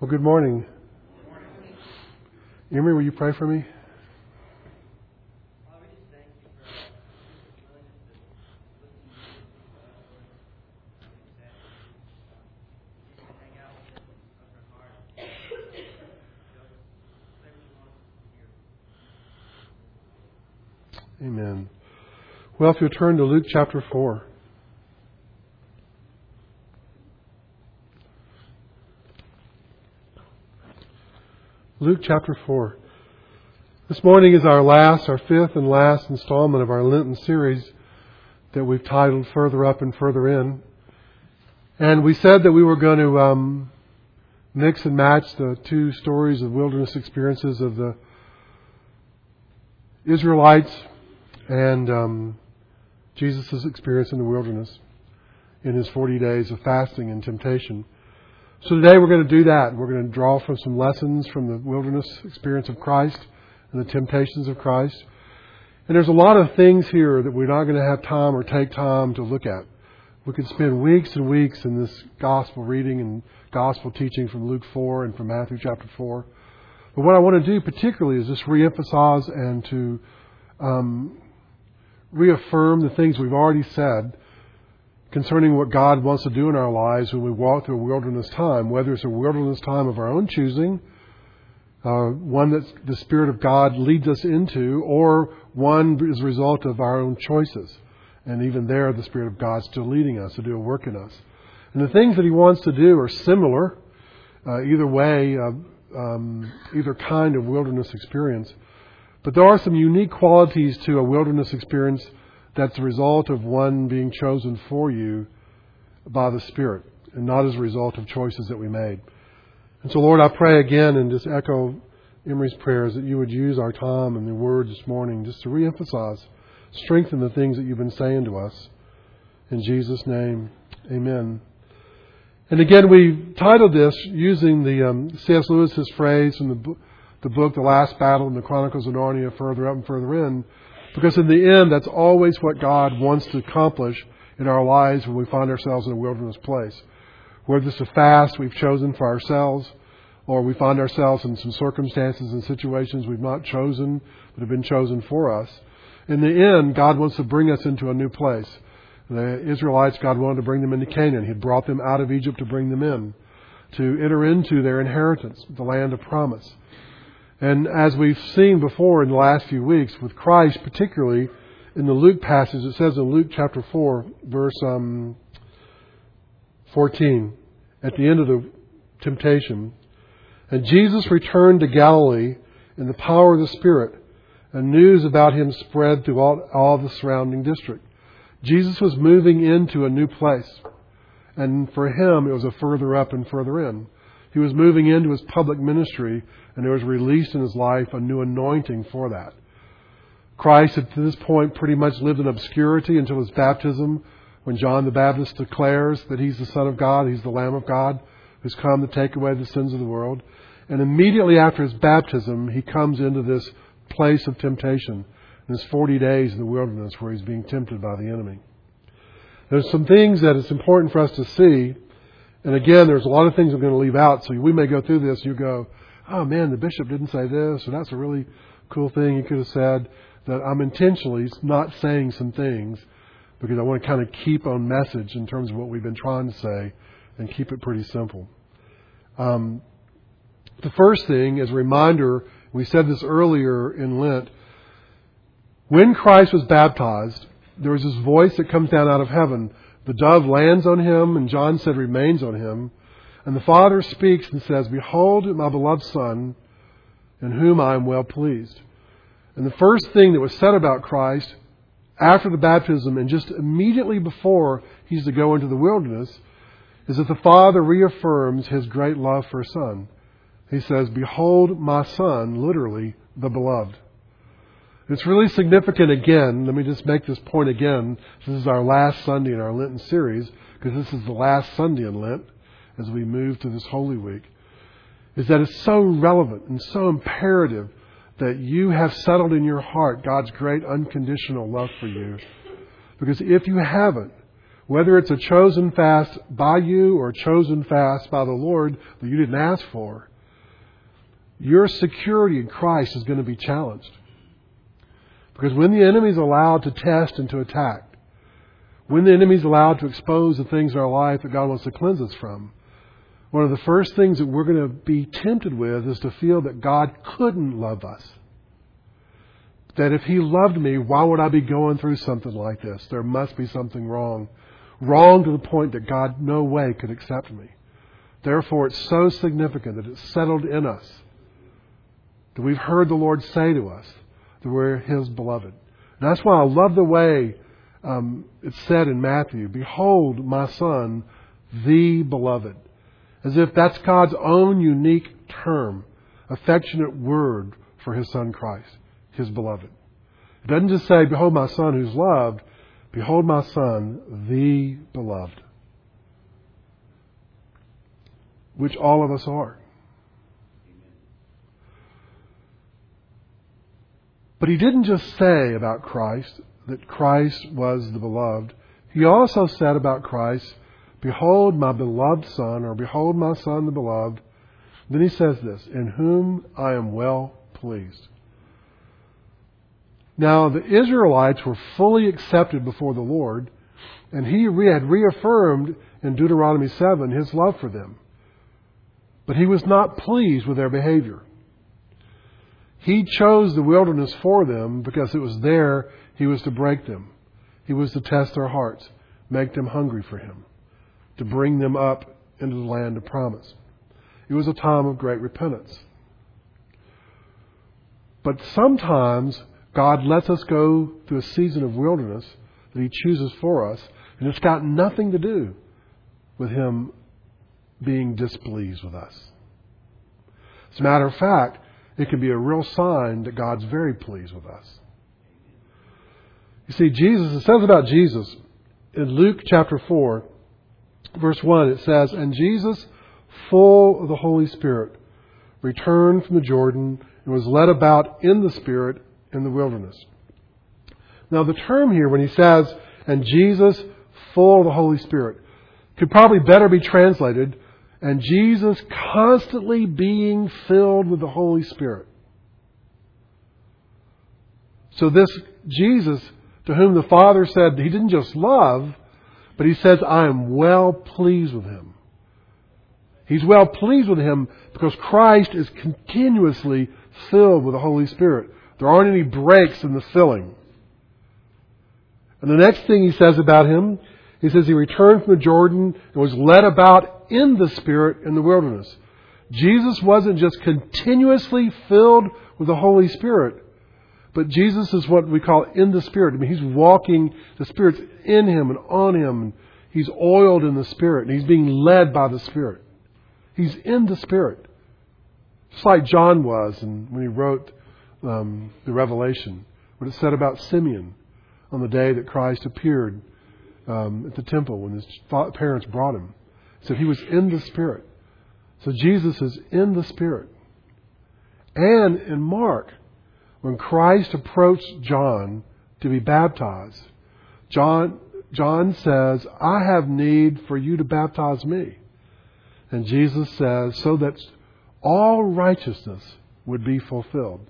Well, good morning. Emery, will you pray for me? Father, we just thank you for your willingness to listen to you, just hang out with us and open our hearts. Show us whatever you want us to hear. Amen. Well, if you'll turn to Luke chapter 4. Luke chapter 4. This morning is our fifth and last installment of our Lenten series that we've titled Further Up and Further In. And we said that we were going to mix and match the two stories of wilderness experiences of the Israelites and Jesus' experience in the wilderness in his 40 days of fasting and temptation. So today we're going to do that. We're going to draw from some lessons from the wilderness experience of Christ and the temptations of Christ. And there's a lot of things here that we're not going to have time or take time to look at. We could spend weeks and weeks in this gospel reading and gospel teaching from Luke 4 and from Matthew chapter 4. But what I want to do particularly is just reemphasize and to reaffirm the things we've already said concerning what God wants to do in our lives when we walk through a wilderness time, whether it's a wilderness time of our own choosing, one that the Spirit of God leads us into, or one as a result of our own choices. And even there, the Spirit of God's still leading us to do a work in us. And the things that He wants to do are similar, either way, either kind of wilderness experience. But there are some unique qualities to a wilderness experience that's the result of one being chosen for you by the Spirit and not as a result of choices that we made. And so, Lord, I pray again and just echo Emery's prayers that you would use our time and the word this morning just to reemphasize, strengthen the things that you've been saying to us. In Jesus' name, amen. And again, we titled this using the C.S. Lewis's phrase from the book, The Last Battle in the Chronicles of Narnia, Further Up and Further In. Because in the end, that's always what God wants to accomplish in our lives when we find ourselves in a wilderness place. Whether it's a fast we've chosen for ourselves, or we find ourselves in some circumstances and situations we've not chosen, but have been chosen for us. In the end, God wants to bring us into a new place. The Israelites, God wanted to bring them into Canaan. He brought them out of Egypt to bring them in, to enter into their inheritance, the land of promise. And as we've seen before in the last few weeks, with Christ, particularly in the Luke passage, it says in Luke chapter 4, verse 14, at the end of the temptation, and Jesus returned to Galilee in the power of the Spirit, and news about Him spread throughout all the surrounding district. Jesus was moving into a new place, and for Him it was a further up and further in. He was moving into His public ministry, and there was released in His life a new anointing for that. Christ had to this point pretty much lived in obscurity until His baptism, when John the Baptist declares that He's the Son of God, He's the Lamb of God, who's come to take away the sins of the world. And immediately after His baptism, He comes into this place of temptation, in His 40 days in the wilderness where He's being tempted by the enemy. There's some things that it's important for us to see. And again, there's a lot of things I'm going to leave out. So we may go through this and you go, oh man, the bishop didn't say this, or that's a really cool thing he could have said. That I'm intentionally not saying some things because I want to kind of keep on message in terms of what we've been trying to say and keep it pretty simple. The first thing, as a reminder, we said this earlier in Lent, when Christ was baptized, there was this voice that comes down out of heaven. The dove lands on Him, and John said remains on Him. And the Father speaks and says, "Behold my beloved Son, in whom I am well pleased." And the first thing that was said about Christ after the baptism and just immediately before He's to go into the wilderness is that the Father reaffirms His great love for His Son. He says, "Behold my Son," literally, the beloved. It's really significant again. Let me just make this point again. This is our last Sunday in our Lenten series, because this is the last Sunday in Lent as we move to this Holy Week, is that it's so relevant and so imperative that you have settled in your heart God's great unconditional love for you. Because if you haven't, Whether it's a chosen fast by you or a chosen fast by the Lord that you didn't ask for, your security in Christ is going to be challenged. Because when the enemy is allowed to test and to attack, when the enemy is allowed to expose the things in our life that God wants to cleanse us from, one of the first things that we're going to be tempted with is to feel that God couldn't love us. That if He loved me, why would I be going through something like this? There must be something wrong. Wrong to the point that God no way could accept me. Therefore, it's so significant that it's settled in us. That we've heard the Lord say to us that we're His beloved. And that's why I love the way it's said in Matthew, "Behold my Son, the beloved." As if that's God's own unique term, affectionate word for His Son Christ, His beloved. It doesn't just say, "Behold my Son who's loved." Behold my Son, the beloved. Which all of us are. But He didn't just say about Christ that Christ was the beloved. He also said about Christ, "Behold my beloved Son," or "Behold my Son the beloved." Then He says this, "In whom I am well pleased." Now the Israelites were fully accepted before the Lord, and He had reaffirmed in Deuteronomy 7 His love for them. But He was not pleased with their behavior. He chose the wilderness for them because it was there He was to break them. He was to test their hearts, make them hungry for Him, to bring them up into the land of promise. It was a time of great repentance. But sometimes God lets us go through a season of wilderness that He chooses for us, and it's got nothing to do with Him being displeased with us. As a matter of fact, it can be a real sign that God's very pleased with us. You see, Jesus, it says about Jesus in Luke chapter 4, verse 1, it says, "And Jesus, full of the Holy Spirit, returned from the Jordan and was led about in the Spirit in the wilderness." Now the term here, when He says, "And Jesus, full of the Holy Spirit," could probably better be translated, "And Jesus constantly being filled with the Holy Spirit." So this Jesus, to whom the Father said He didn't just love, but He says, "I am well pleased with Him." He's well pleased with Him because Christ is continuously filled with the Holy Spirit. There aren't any breaks in the filling. And the next thing He says about Him, He says He returned from the Jordan and was led about in the Spirit in the wilderness. Jesus wasn't just continuously filled with the Holy Spirit, but Jesus is what we call in the Spirit. I mean, He's walking, the Spirit's in Him and on Him. And He's oiled in the Spirit, and He's being led by the Spirit. He's in the Spirit. Just like John was and when he wrote the Revelation, what it said about Simeon on the day that Christ appeared at the temple when his parents brought Him. It said He was in the Spirit. So Jesus is in the Spirit. And in Mark, when Christ approached John to be baptized, John says, "I have need for you to baptize me." And Jesus says, "So that all righteousness would be fulfilled,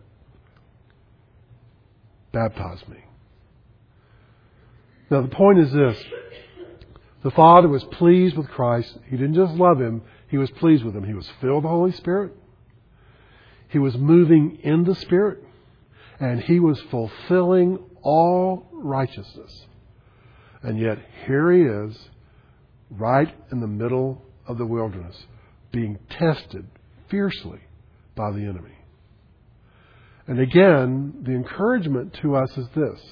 baptize me." Now the point is this. The Father was pleased with Christ. He didn't just love Him, He was pleased with Him. He was filled with the Holy Spirit. He was moving in the Spirit. And He was fulfilling all righteousness. And yet here He is, right in the middle of the wilderness, being tested fiercely by the enemy. And again, the encouragement to us is this: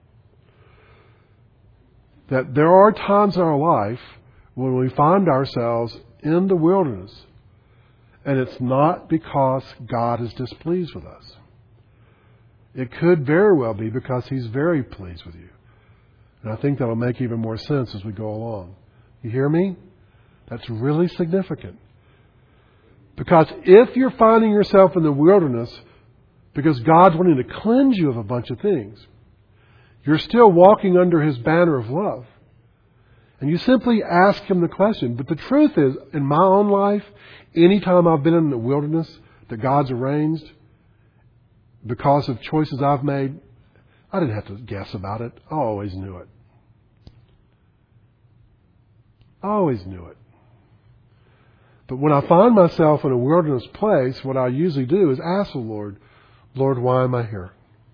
that there are times in our life when we find ourselves in the wilderness, and it's not because God is displeased with us. It could very well be because He's very pleased with you. And I think that will make even more sense as we go along. You hear me? That's really significant. Because if you're finding yourself in the wilderness because God's wanting to cleanse you of a bunch of things, you're still walking under His banner of love. And you simply ask Him the question. But the truth is, in my own life, anytime I've been in the wilderness that God's arranged, because of choices I've made, I didn't have to guess about it. I always knew it. I always knew it. But when I find myself in a wilderness place, what I usually do is ask the Lord, Lord, why am I here?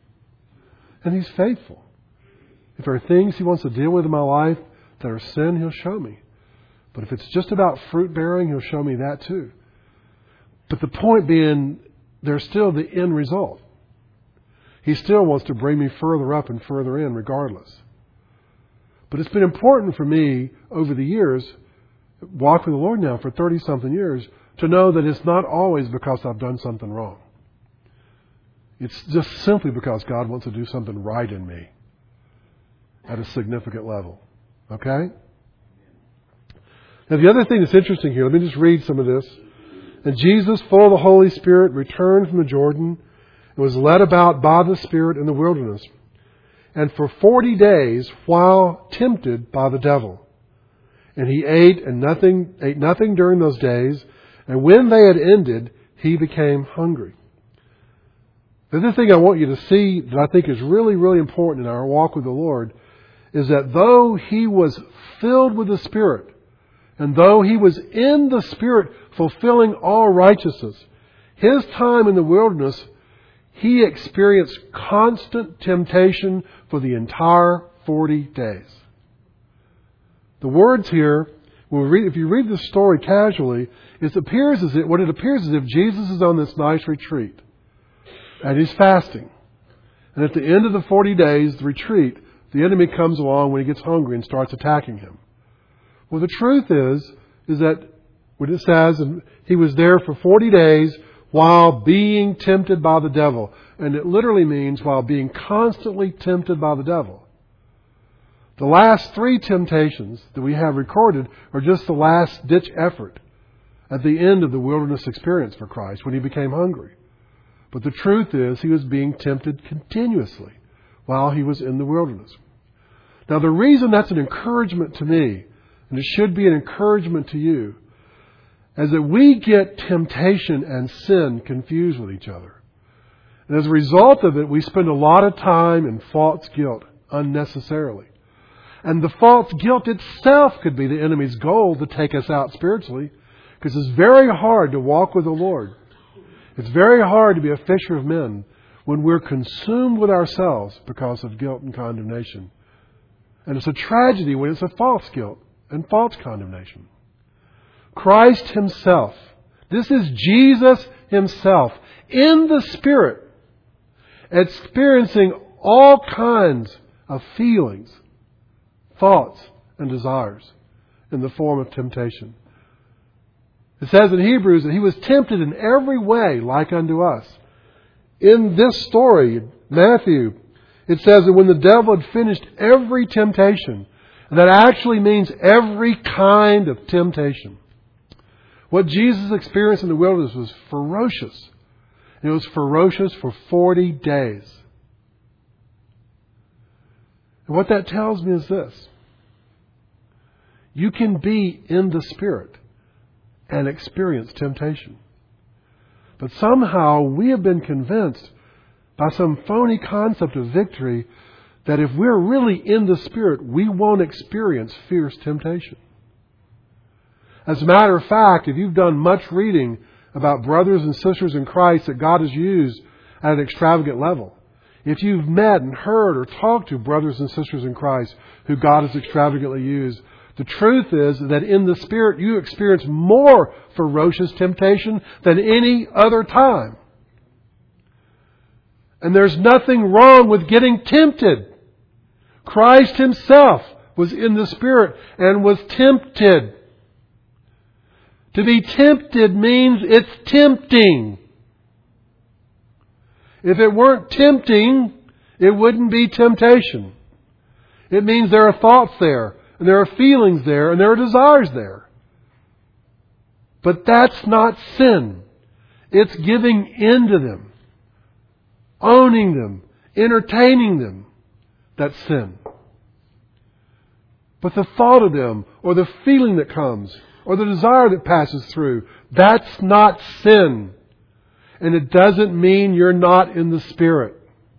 And He's faithful. If there are things He wants to deal with in my life that are sin, He'll show me. But if it's just about fruit bearing, He'll show me that too. But the point being, there's still the end result. He still wants to bring me further up and further in regardless. But it's been important for me over the years, walk with the Lord now for 30-something years, to know that it's not always because I've done something wrong. It's just simply because God wants to do something right in me at a significant level. Okay? Now the other thing that's interesting here, let me just read some of this. And Jesus, full of the Holy Spirit, returned from the Jordan and was led about by the Spirit in the wilderness. And for 40 days, while tempted by the devil. And He ate nothing during those days. And when they had ended, He became hungry. The other thing I want you to see that I think is really, really important in our walk with the Lord is that though He was filled with the Spirit, and though He was in the Spirit fulfilling all righteousness, His time in the wilderness, He experienced constant temptation for the entire 40 days. The words here, if you read the story casually, it appears as if Jesus is on this nice retreat. And He's fasting. And at the end of the 40 days, the retreat, the enemy comes along when he gets hungry and starts attacking Him. Well, the truth is that what it says, and He was there for 40 days while being tempted by the devil. And it literally means while being constantly tempted by the devil. The last 3 temptations that we have recorded are just the last ditch effort at the end of the wilderness experience for Christ when He became hungry. But the truth is He was being tempted continuously while He was in the wilderness. Now the reason that's an encouragement to me, and it should be an encouragement to you, is that we get temptation and sin confused with each other. And as a result of it, we spend a lot of time in false guilt unnecessarily. And the false guilt itself could be the enemy's goal to take us out spiritually, because it's very hard to walk with the Lord. It's very hard to be a fisher of men when we're consumed with ourselves because of guilt and condemnation. And it's a tragedy when it's a false guilt and false condemnation. Christ Himself, this is Jesus Himself, in the Spirit, experiencing all kinds of feelings, thoughts, and desires in the form of temptation. It says in Hebrews that He was tempted in every way like unto us. In this story, Matthew, it says that when the devil had finished every temptation, and that actually means every kind of temptation. What Jesus experienced in the wilderness was ferocious. And it was ferocious for 40 days. And what that tells me is this. You can be in the Spirit and experience temptation. But somehow we have been convinced by some phony concept of victory that if we're really in the Spirit, we won't experience fierce temptation. As a matter of fact, if you've done much reading about brothers and sisters in Christ that God has used at an extravagant level, if you've met and heard or talked to brothers and sisters in Christ who God has extravagantly used, the truth is that in the Spirit you experience more ferocious temptation than any other time. And there's nothing wrong with getting tempted. Christ Himself was in the Spirit and was tempted. To be tempted means it's tempting. If it weren't tempting, it wouldn't be temptation. It means there are thoughts there, and there are feelings there, and there are desires there. But that's not sin. It's giving in to them, owning them, entertaining them. That's sin. But the thought of them, or the feeling that comes, or the desire that passes through, that's not sin. And it doesn't mean you're not in the Spirit.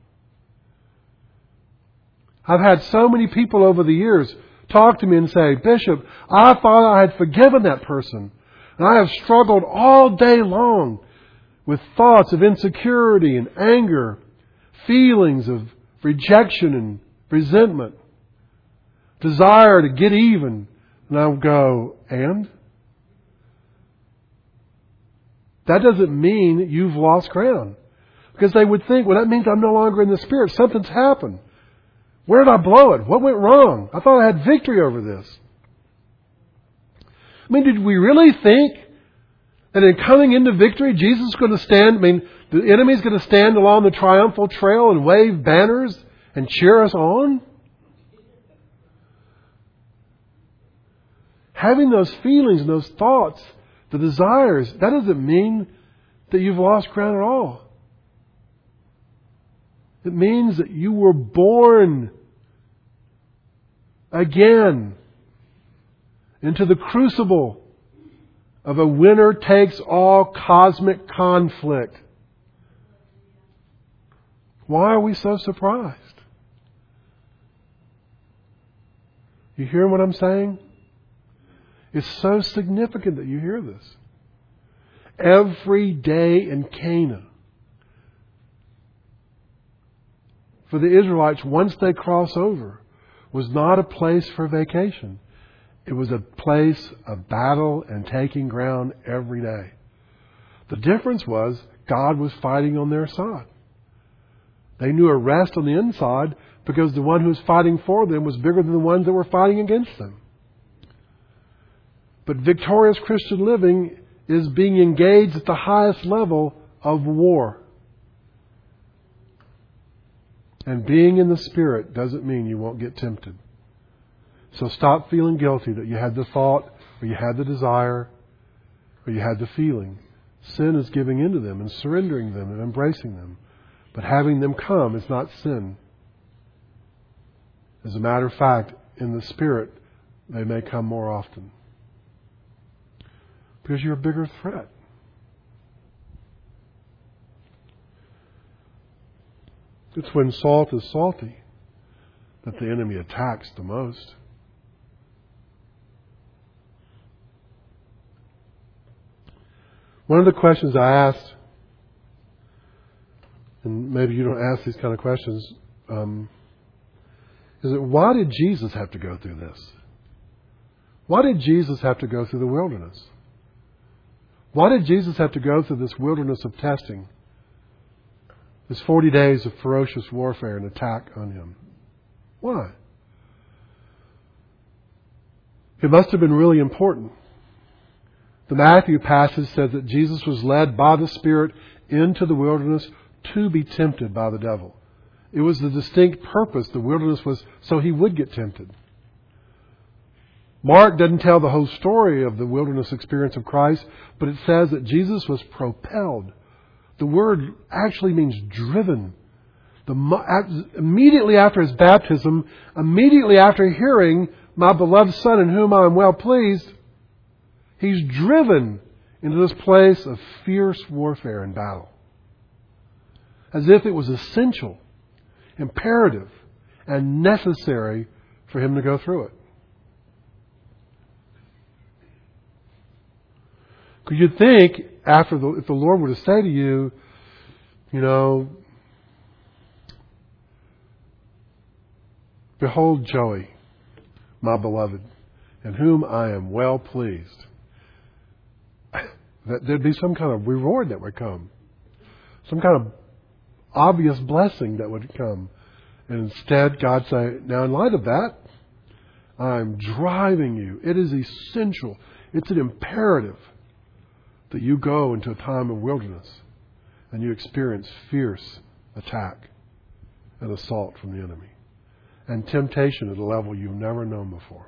I've had so many people over the years talk to me and say, Bishop, I thought I had forgiven that person. And I have struggled all day long with thoughts of insecurity and anger, feelings of rejection and resentment, desire to get even. And I'll go, and? That doesn't mean you've lost ground. Because they would think, well, that means I'm no longer in the Spirit. Something's happened. Where did I blow it? What went wrong? I thought I had victory over this. I mean, did we really think that in coming into victory, Jesus is going to stand, the enemy's going to stand along the triumphal trail and wave banners and cheer us on? Having those feelings and those thoughts, the desires, that doesn't mean that you've lost ground at all. It means that you were born again into the crucible of a winner-takes-all cosmic conflict. Why are we so surprised? You hear what I'm saying? It's so significant that you hear this. Every day in Canaan, for the Israelites, once they cross over, was not a place for vacation. It was a place of battle and taking ground every day. The difference was God was fighting on their side. They knew a rest on the inside because the one who was fighting for them was bigger than the ones that were fighting against them. But victorious Christian living is being engaged at the highest level of war. And being in the Spirit doesn't mean you won't get tempted. So stop feeling guilty that you had the thought, or you had the desire, or you had the feeling. Sin is giving into them and surrendering them and embracing them. But having them come is not sin. As a matter of fact, in the Spirit, they may come more often. Because you're a bigger threat. It's when salt is salty that the enemy attacks the most. One of the questions I asked, and maybe you don't ask these kind of questions, is that why did Jesus have to go through this? Why did Jesus have to go through the wilderness? Why did Jesus have to go through this wilderness of testing? This 40 days of ferocious warfare and attack on Him. Why? It must have been really important. The Matthew passage says that Jesus was led by the Spirit into the wilderness to be tempted by the devil. It was the distinct purpose. The wilderness was so He would get tempted. Mark doesn't tell the whole story of the wilderness experience of Christ, but it says that Jesus was propelled. The word actually means driven. Immediately after His baptism, immediately after hearing, "My beloved Son in whom I am well pleased," He's driven into this place of fierce warfare and battle. As if it was essential, imperative, and necessary for Him to go through it. Because you'd think, if the Lord were to say to you, "Behold Joey, my beloved, in whom I am well pleased," that there'd be some kind of reward that would come. Some kind of obvious blessing that would come. And instead, God say, now in light of that, I'm driving you. It is essential. It's an imperative that you go into a time of wilderness and you experience fierce attack and assault from the enemy and temptation at a level you've never known before.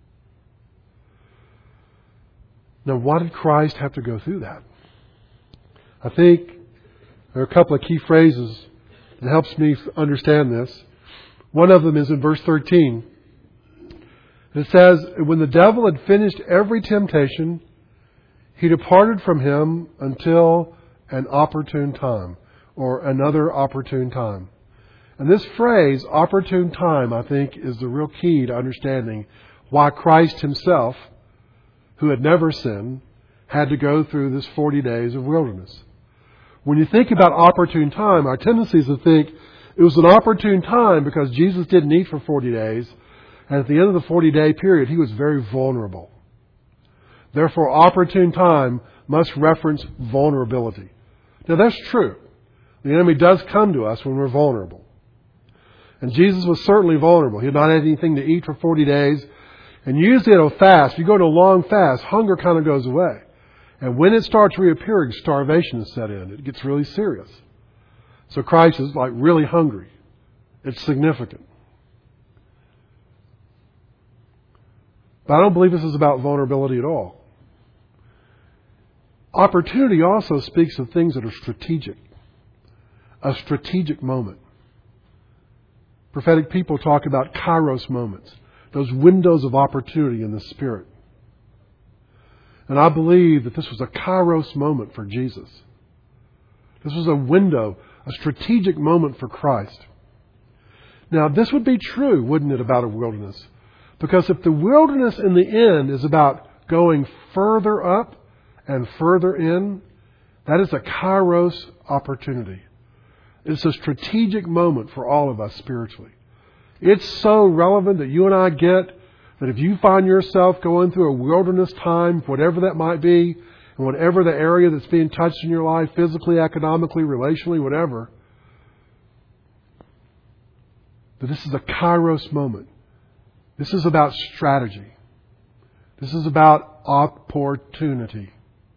Now, why did Christ have to go through that? I think there are a couple of key phrases that helps me understand this. One of them is in verse 13. It says, when the devil had finished every temptation, he departed from him until an opportune time, or another opportune time. And this phrase, opportune time, I think is the real key to understanding why Christ himself, who had never sinned, had to go through this 40 days of wilderness. When you think about opportune time, our tendency is to think it was an opportune time because Jesus didn't eat for 40 days. And at the end of the 40-day period, he was very vulnerable. Therefore, opportune time must reference vulnerability. Now, that's true. The enemy does come to us when we're vulnerable. And Jesus was certainly vulnerable. He had not had anything to eat for 40 days. And usually at a fast, if you go to a long fast, hunger kind of goes away. And when it starts reappearing, starvation is set in. It gets really serious. So Christ is like really hungry. It's significant. But I don't believe this is about vulnerability at all. Opportunity also speaks of things that are strategic. A strategic moment. Prophetic people talk about kairos moments. Those windows of opportunity in the Spirit. And I believe that this was a kairos moment for Jesus. This was a window, a strategic moment for Christ. Now, this would be true, wouldn't it, about a wilderness? Because if the wilderness in the end is about going further up and further in, that is a kairos opportunity. It's a strategic moment for all of us spiritually. It's so relevant that you and I get that if you find yourself going through a wilderness time, whatever that might be, and whatever the area that's being touched in your life, physically, economically, relationally, whatever, that this is a kairos moment. This is about strategy. This is about opportunity.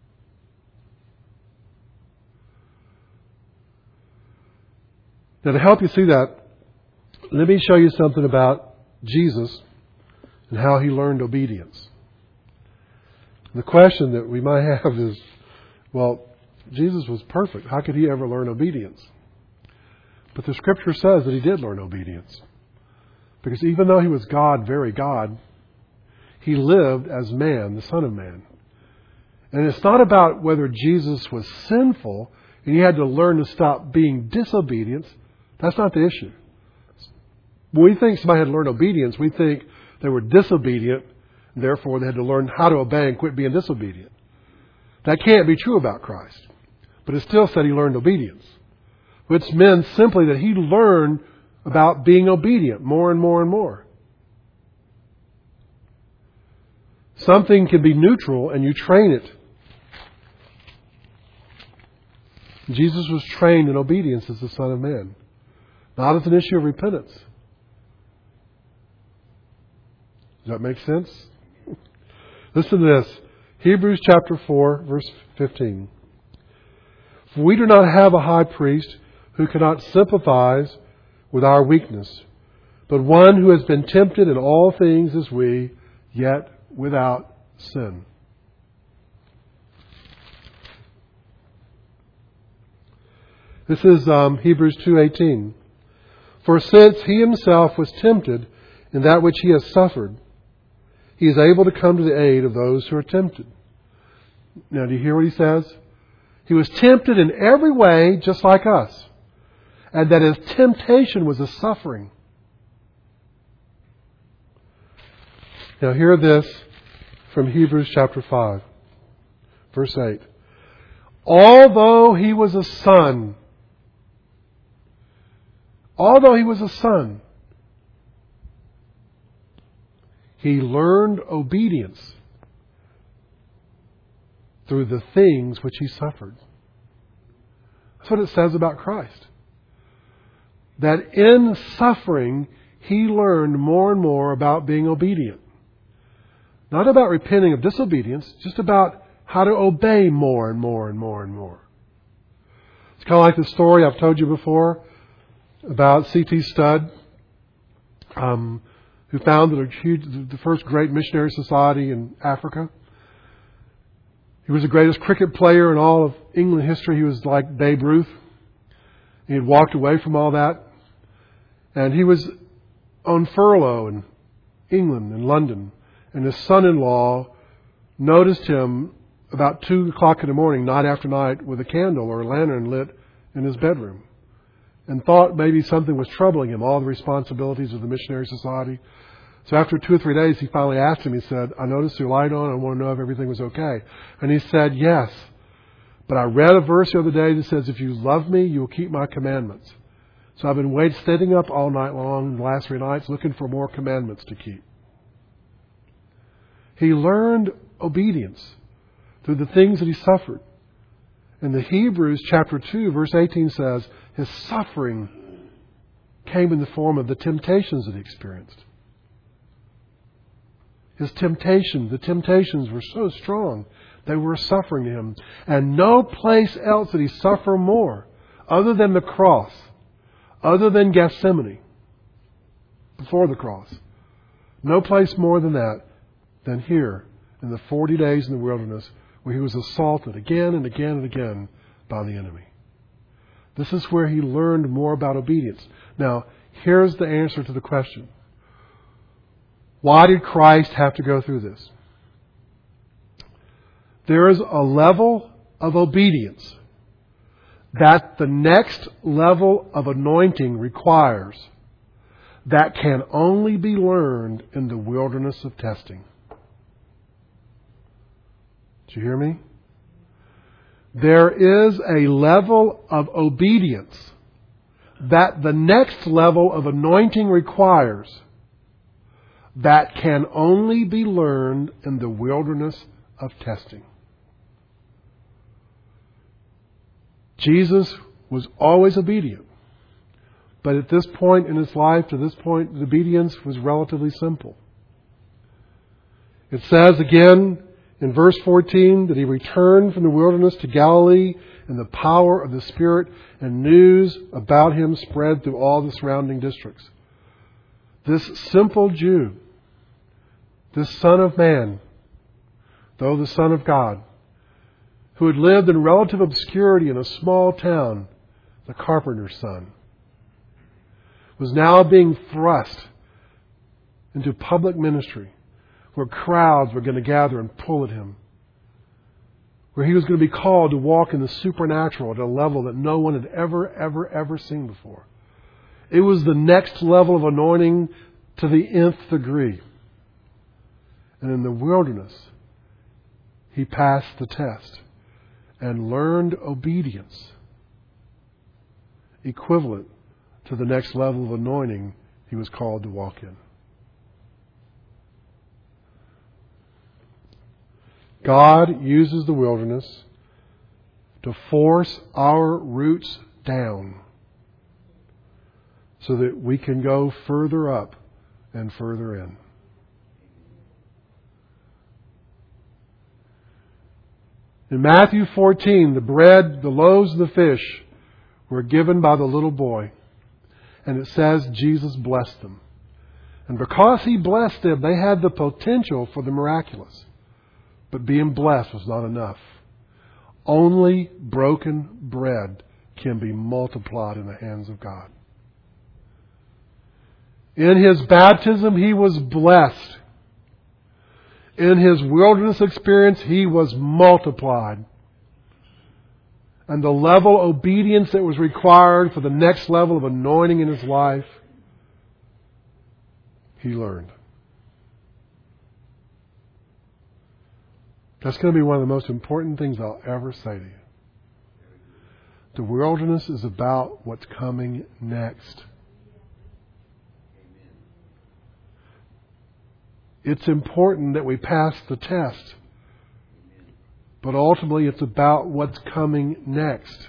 Now, to help you see that, let me show you something about Jesus and how he learned obedience. The question that we might have is, well, Jesus was perfect. How could he ever learn obedience? But the Scripture says that he did learn obedience. Because even though he was God, very God, he lived as man, the Son of Man. And it's not about whether Jesus was sinful and he had to learn to stop being disobedient. That's not the issue. When we think somebody had to learn obedience, we think they were disobedient, and therefore they had to learn how to obey and quit being disobedient. That can't be true about Christ. But it still said he learned obedience. Which meant simply that he learned about being obedient more and more and more. Something can be neutral and you train it. Jesus was trained in obedience as the Son of Man. Not as an issue of repentance. Does that make sense? Listen to this. Hebrews chapter 4, verse 15. For we do not have a high priest who cannot sympathize with our weakness, but one who has been tempted in all things as we, yet without sin. This is Hebrews 2:18. For since he himself was tempted in that which he has suffered, he is able to come to the aid of those who are tempted. Now, do you hear what he says? He was tempted in every way, just like us. And that his temptation was a suffering. Now, hear this from Hebrews chapter 5, verse 8. Although he was a son, he learned obedience through the things which he suffered. That's what it says about Christ. That in suffering, he learned more and more about being obedient. Not about repenting of disobedience, just about how to obey more and more and more and more. It's kind of like the story I've told you before about C.T. Studd, who founded the first great missionary society in Africa. He was the greatest cricket player in all of England history. He was like Babe Ruth. He had walked away from all that. And he was on furlough and England, in London, and his son-in-law noticed him about 2 o'clock in the morning, night after night, with a candle or a lantern lit in his bedroom, and thought maybe something was troubling him, all the responsibilities of the missionary society. So after 2 or 3 days, he finally asked him, he said, "I noticed your light on. I want to know if everything was okay." And he said, "Yes, but I read a verse the other day that says, if you love me, you will keep my commandments. So I've been sitting up all night long, the last 3 nights, looking for more commandments to keep." He learned obedience through the things that he suffered. In the Hebrews chapter 2, verse 18 says, his suffering came in the form of the temptations that he experienced. The temptations were so strong, they were suffering to him. And no place else did he suffer more, other than the cross, other than Gethsemane, before the cross. No place more than that, than here, in the 40 days in the wilderness, where he was assaulted again and again and again by the enemy. This is where he learned more about obedience. Now, here's the answer to the question. Why did Christ have to go through this? There is a level of obedience that the next level of anointing requires that can only be learned in the wilderness of testing. Did you hear me? There is a level of obedience that the next level of anointing requires that can only be learned in the wilderness of testing. Jesus was always obedient. But at this point in his life, to this point, the obedience was relatively simple. It says again in verse 14 that he returned from the wilderness to Galilee in the power of the Spirit, and news about him spread through all the surrounding districts. This simple Jew, this Son of Man, though the Son of God, who had lived in relative obscurity in a small town, the carpenter's son, was now being thrust into public ministry where crowds were going to gather and pull at him, where he was going to be called to walk in the supernatural at a level that no one had ever seen before. It was the next level of anointing to the nth degree. And in the wilderness, he passed the test and learned obedience equivalent to the next level of anointing he was called to walk in. God uses the wilderness to force our roots down so that we can go further up and further in. In Matthew 14, the bread, the loaves, and the fish were given by the little boy. And it says Jesus blessed them. And because he blessed them, they had the potential for the miraculous. But being blessed was not enough. Only broken bread can be multiplied in the hands of God. In his baptism, he was blessed. In his wilderness experience, he was multiplied. And the level of obedience that was required for the next level of anointing in his life, he learned. That's going to be one of the most important things I'll ever say to you. The wilderness is about what's coming next. It's important that we pass the test. But ultimately, it's about what's coming next.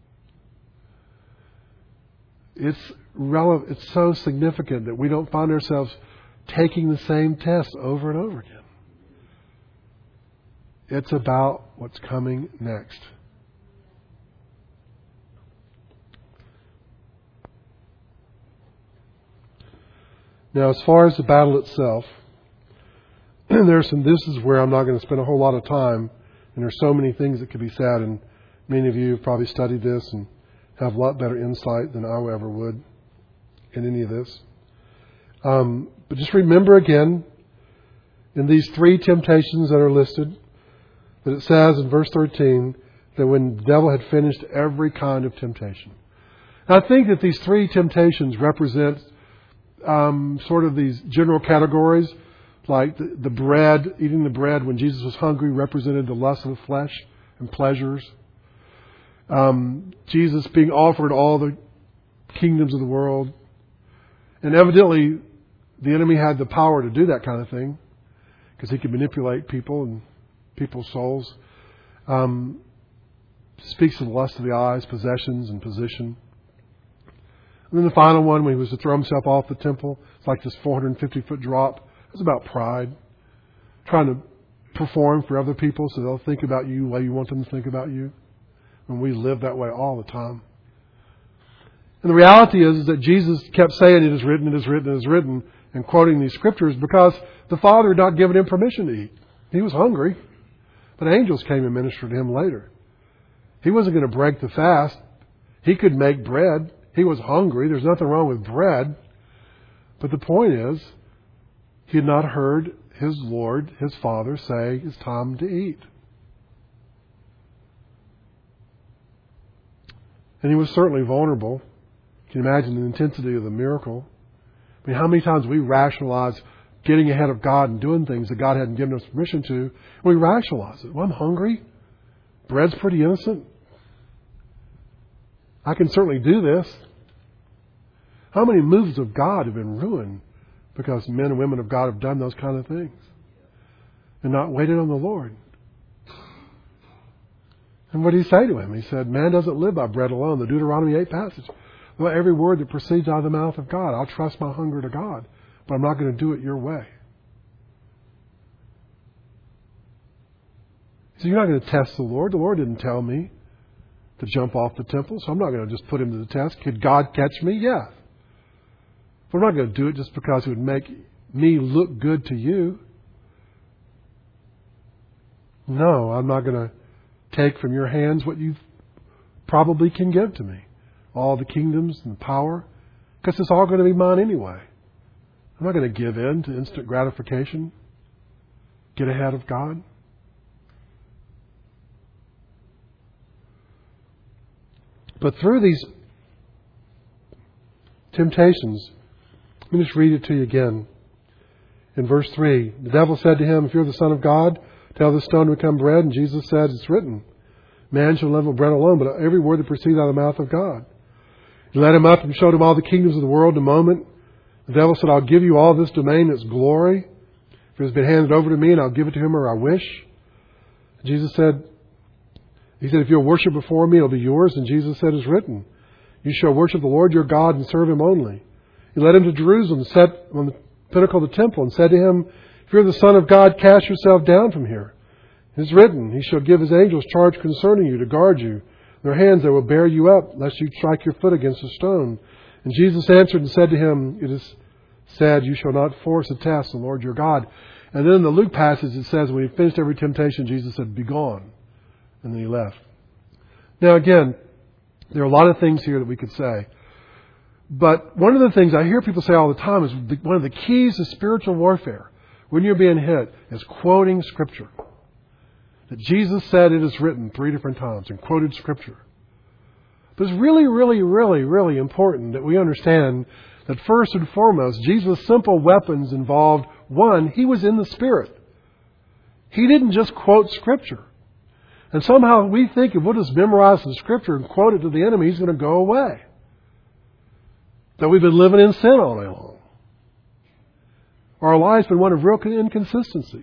It's relevant. It's so significant that we don't find ourselves taking the same test over and over again. It's about what's coming next. Now, as far as the battle itself, this is where I'm not going to spend a whole lot of time. And there's so many things that could be said, and many of you have probably studied this and have a lot better insight than I ever would in any of this. But just remember again, in these 3 temptations that are listed, that it says in verse 13 that when the devil had finished every kind of temptation. Now, I think that these 3 temptations represent sort of these general categories, like the bread, eating the bread when Jesus was hungry represented the lust of the flesh and pleasures. Jesus being offered all the kingdoms of the world. And evidently, the enemy had the power to do that kind of thing because he could manipulate people and people's souls. Speaks of the lust of the eyes, possessions, and position. And then the final one, when he was to throw himself off the temple, it's like this 450-foot drop. It's about pride. Trying to perform for other people so they'll think about you the way you want them to think about you. And we live that way all the time. And the reality is that Jesus kept saying, it is written, it is written, it is written, and quoting these scriptures because the Father had not given him permission to eat. He was hungry, but angels came and ministered to him later. He wasn't going to break the fast. He could make bread. He was hungry. There's nothing wrong with bread. But the point is, he had not heard his Lord, his Father, say, it's time to eat. And he was certainly vulnerable. Can you imagine the intensity of the miracle? I mean, how many times we rationalize getting ahead of God and doing things that God hadn't given us permission to? We rationalize it. Well, I'm hungry. Bread's pretty innocent. I can certainly do this. How many moves of God have been ruined because men and women of God have done those kind of things and not waited on the Lord? And what did he say to him? He said, man doesn't live by bread alone. The Deuteronomy 8 passage. Well, every word that proceeds out of the mouth of God. I'll trust my hunger to God, but I'm not going to do it your way. So you're not going to test the Lord. The Lord didn't tell me to jump off the temple, so I'm not going to just put him to the test. Could God catch me? Yeah. But I'm not going to do it just because it would make me look good to you. No, I'm not going to take from your hands what you probably can give to me. All the kingdoms and the power. Because it's all going to be mine anyway. I'm not going to give in to instant gratification. Get ahead of God. But through these temptations, let me just read it to you again. In verse 3, the devil said to him, if you're the Son of God, tell this stone to become bread. And Jesus said, it's written, man shall live with bread alone, but every word that proceeds out of the mouth of God. He led him up and showed him all the kingdoms of the world in a moment. The devil said, I'll give you all this domain, its glory. For it has been handed over to me, and I'll give it to him or I wish. Jesus said, if you'll worship before me, it'll be yours. And Jesus said, it's written, you shall worship the Lord your God and serve him only. He led him to Jerusalem, set on the pinnacle of the temple, and said to him, if you're the Son of God, cast yourself down from here. It is written, he shall give his angels charge concerning you to guard you. In their hands they will bear you up, lest you strike your foot against a stone. And Jesus answered and said to him, it is said, you shall not force a test the Lord your God. And then in the Luke passage it says, when he finished every temptation, Jesus said, be gone. And then he left. Now again, there are a lot of things here that we could say. But one of the things I hear people say all the time is one of the keys to spiritual warfare when you're being hit is quoting Scripture. That Jesus said it is written 3 different times and quoted Scripture. But it's really, really, really, really important that we understand that first and foremost, Jesus' simple weapons involved, one, he was in the Spirit. He didn't just quote Scripture. And somehow we think if we'll just memorize the Scripture and quote it to the enemy, he's going to go away. That we've been living in sin all day long. Our life's been one of real inconsistency.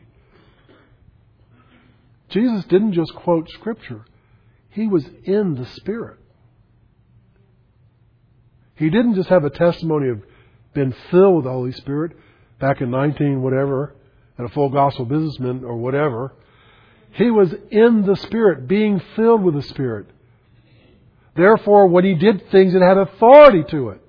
Jesus didn't just quote Scripture. He was in the Spirit. He didn't just have a testimony of being filled with the Holy Spirit back in 19 whatever, at a Full Gospel Businessman or whatever. He was in the Spirit, being filled with the Spirit. Therefore, when he did things, it had authority to it.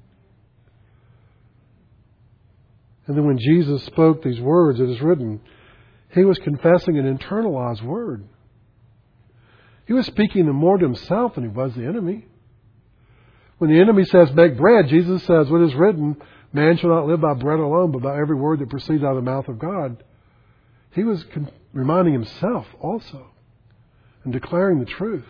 And then when Jesus spoke these words, it is written, he was confessing an internalized word. He was speaking more to himself than he was the enemy. When the enemy says, make bread, Jesus says, what is written, Man shall not live by bread alone, but by every word that proceeds out of the mouth of God. He was reminding himself also and declaring the truth.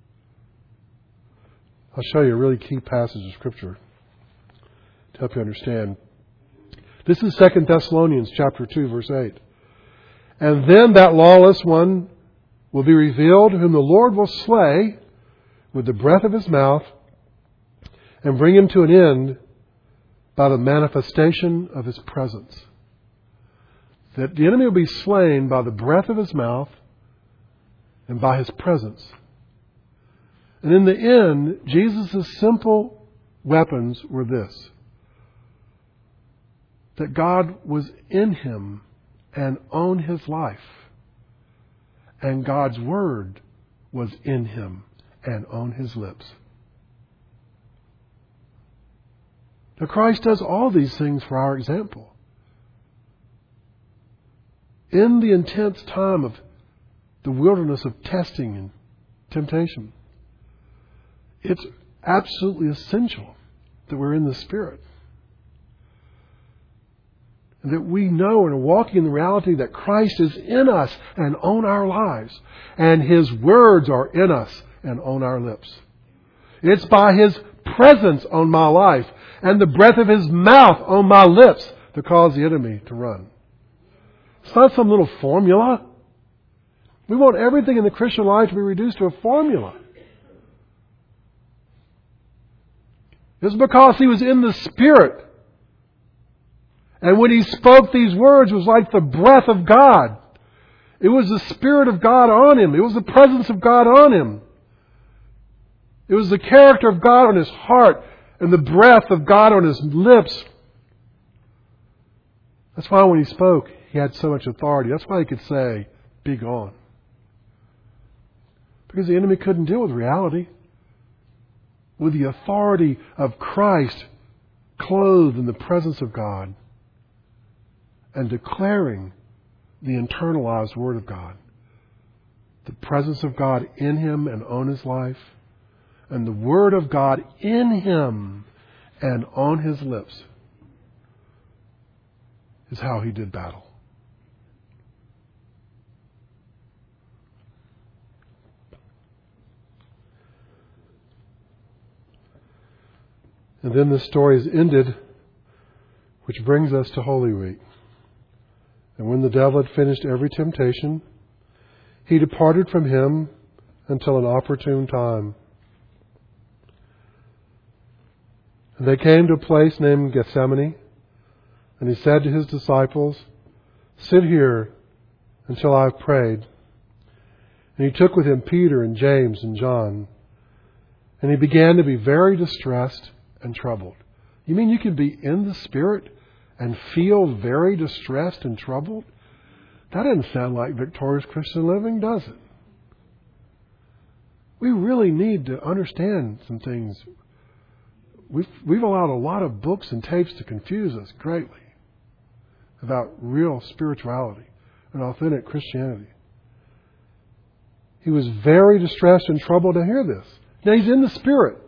I'll show you a really key passage of Scripture to help you understand. This is 2 Thessalonians chapter 2, verse 8. And then that lawless one will be revealed, whom the Lord will slay with the breath of his mouth and bring him to an end by the manifestation of his presence. That the enemy will be slain by the breath of his mouth and by his presence. And in the end, Jesus' simple weapons were this: that God was in him and owned his life. And God's word was in him and on his lips. Now Christ does all these things for our example. In the intense time of the wilderness of testing and temptation, it's absolutely essential that we're in the Spirit. And that we know and are walking in the reality that Christ is in us and on our lives. And His words are in us and on our lips. It's by His presence on my life and the breath of His mouth on my lips to cause the enemy to run. It's not some little formula. We want everything in the Christian life to be reduced to a formula. It's because He was in the Spirit. And when He spoke these words, it was like the breath of God. It was the Spirit of God on Him. It was the presence of God on Him. It was the character of God on His heart and the breath of God on His lips. That's why when He spoke, He had so much authority. That's why He could say, "Be gone." Because the enemy couldn't deal with reality. With the authority of Christ clothed in the presence of God and declaring the internalized Word of God. The presence of God in Him and on His life, and the Word of God in Him and on His lips is how He did battle. And then the story is ended, which brings us to Holy Week. And when the devil had finished every temptation, he departed from him until an opportune time. And they came to a place named Gethsemane, and He said to His disciples, "Sit here until I have prayed." And He took with Him Peter and James and John, and He began to be very distressed and troubled. You mean you can be in the Spirit and feel very distressed and troubled? That doesn't sound like victorious Christian living, does it? We really need to understand some things. We've allowed a lot of books and tapes to confuse us greatly about real spirituality and authentic Christianity. He was very distressed and troubled to hear this. Now He's in the Spirit.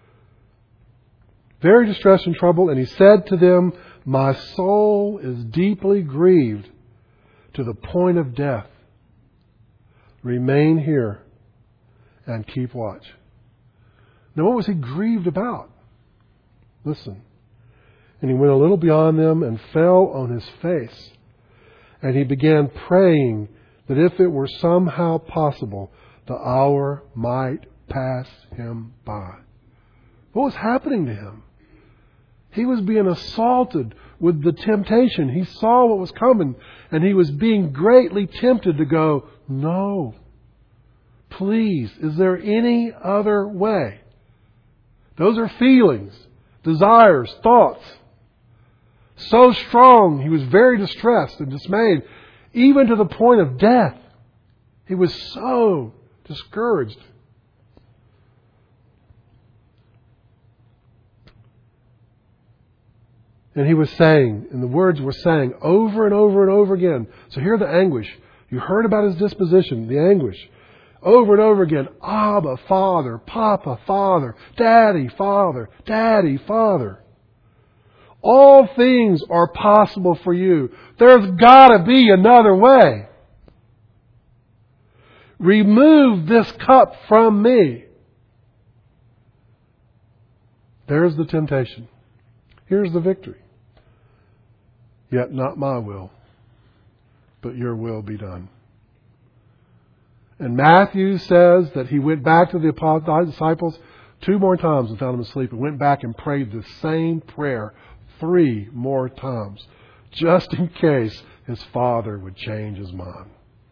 Very distressed and troubled, and He said to them, "My soul is deeply grieved to the point of death. Remain here and keep watch." Now what was He grieved about? Listen. And He went a little beyond them and fell on His face. And He began praying that if it were somehow possible, the hour might pass Him by. What was happening to Him? He was being assaulted with the temptation. He saw what was coming, and He was being greatly tempted to go, "No, please, is there any other way?" Those are feelings, desires, thoughts. So strong, He was very distressed and dismayed, even to the point of death. He was so discouraged. And He was saying, and the words were saying over and over and over again. So hear the anguish. You heard about His disposition, the anguish. Over and over again. "Abba, Father, Papa, Father, Daddy, Father, Daddy, Father." All things are possible for you. There's got to be another way. Remove this cup from me. There's the temptation. Here's the victory. Yet not my will, but your will be done. And Matthew says that he went back to the disciples 2 more times and found them asleep, and went back and prayed the same prayer 3 more times, just in case his Father would change his mind.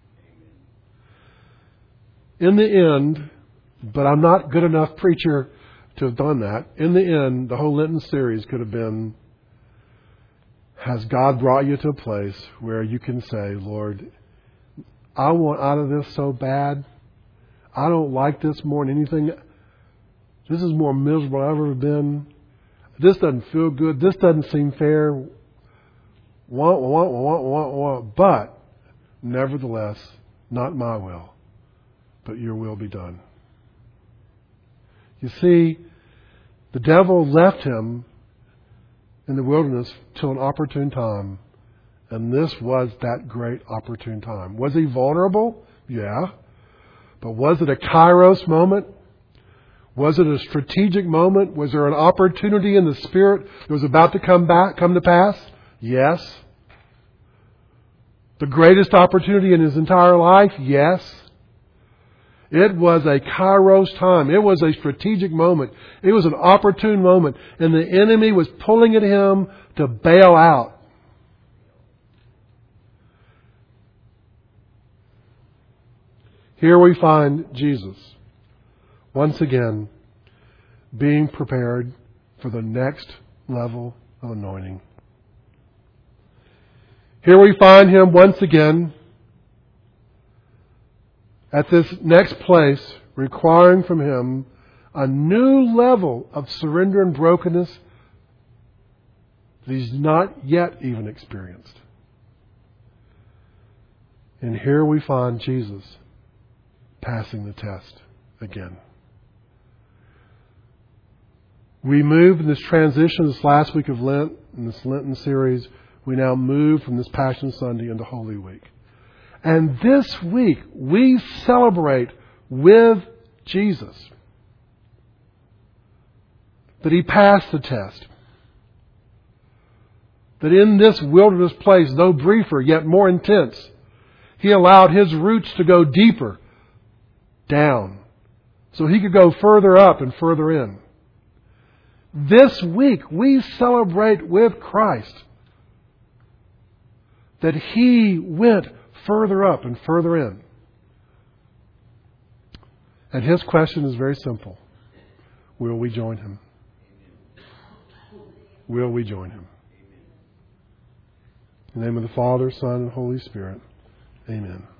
In the end, but I'm not good enough preacher to have done that. In the end, the whole Lenten series could have been, has God brought you to a place where you can say, Lord, I want out of this so bad. I don't like this more than anything. This is more miserable than I've ever been. This doesn't feel good. This doesn't seem fair. But, nevertheless, not my will, but your will be done. You see, the devil left him in the wilderness till an opportune time. And this was that great opportune time. Was he vulnerable? Yeah. But was it a kairos moment? Was it a strategic moment? Was there an opportunity in the Spirit that was about to come to pass? Yes. The greatest opportunity in his entire life? Yes. It was a kairos time. It was a strategic moment. It was an opportune moment. And the enemy was pulling at him to bail out. Here we find Jesus, once again, being prepared for the next level of anointing. Here we find Him once again at this next place, requiring from Him a new level of surrender and brokenness that He's not yet even experienced. And here we find Jesus passing the test again. We move in this transition, this last week of Lent, in this Lenten series, we now move from this Passion Sunday into Holy Week. And this week, we celebrate with Jesus that He passed the test. That in this wilderness place, though briefer, yet more intense, He allowed His roots to go deeper down, so He could go further up and further in. This week, we celebrate with Christ that He went further up and further in. And His question is very simple. Will we join Him? Will we join Him? In the name of the Father, Son, and Holy Spirit. Amen.